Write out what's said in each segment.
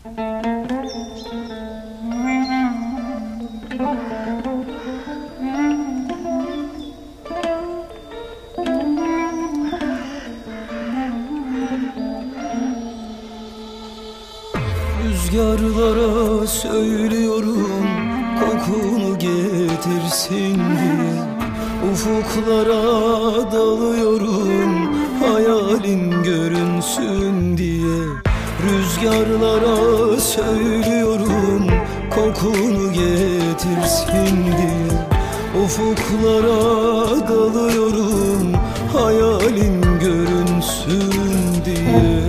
Rüzgarlara söylüyorum kokunu getirsin diye, ufuklara dalıyorum hayalin görünsün diye. Rüzgarlara söylüyorum kokunu getirsin diye, ufuklara dalıyorum hayalin görünsün diye.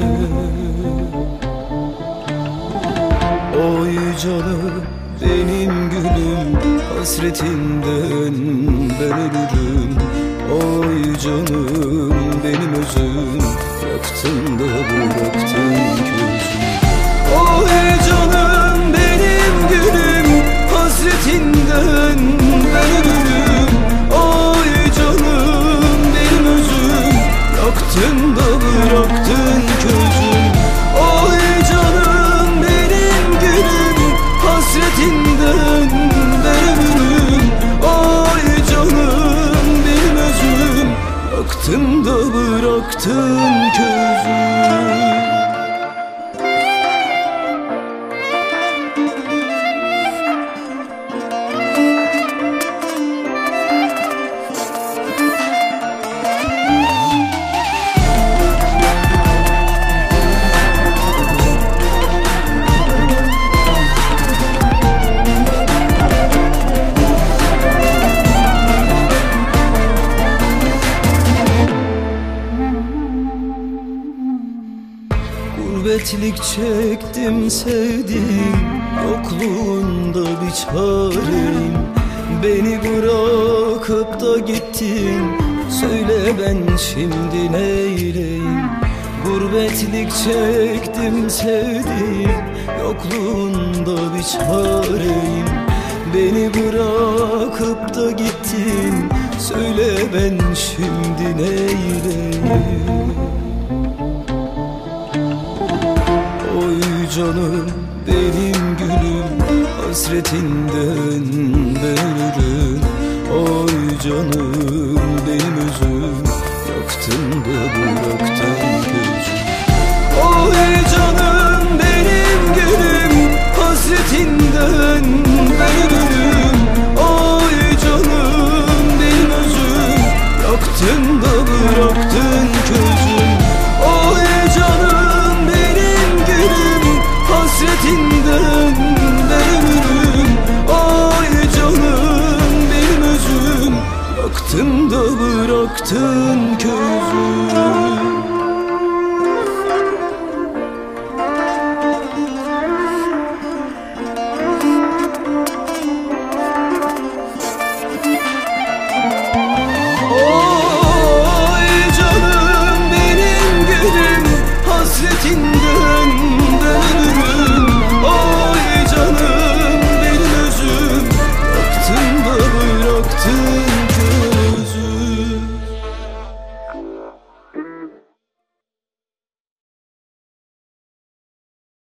Oy canım benim gülüm, hasretinden ben ölürüm. Oy canım benim özüm, yaktın da bıraktın közüm. Oy canım benim gülüm, hasretinden ben ölürüm. Oy canım benim özüm, yaktın da bıraktın közüm. Oy canım benim gülüm, hasretinden ben ölürüm. Oy canım benim özüm, yaktın da bıraktın közüm. Gurbetlik çektim sevdim, yokluğunda bir çareyim. Beni bırakıp da gittin, söyle ben şimdi neyleyim. Gurbetlik çektim sevdim, yokluğunda bir çareyim. Beni bırakıp da gittin, söyle ben şimdi neyleyim. Oy canım benim gülüm, hasretinden ben ölürüm. Oy canım benim özüm, yaktın da bıraktın közüm. Oy canım benim gülüm, hasretinden ben ölürüm. Oy canım benim özüm, yaktın da bıraktın közüm. Oy canım benim gülüm, hasretinden ben ölürüm. Oy canım benim özüm, yaktın da bıraktın közüm.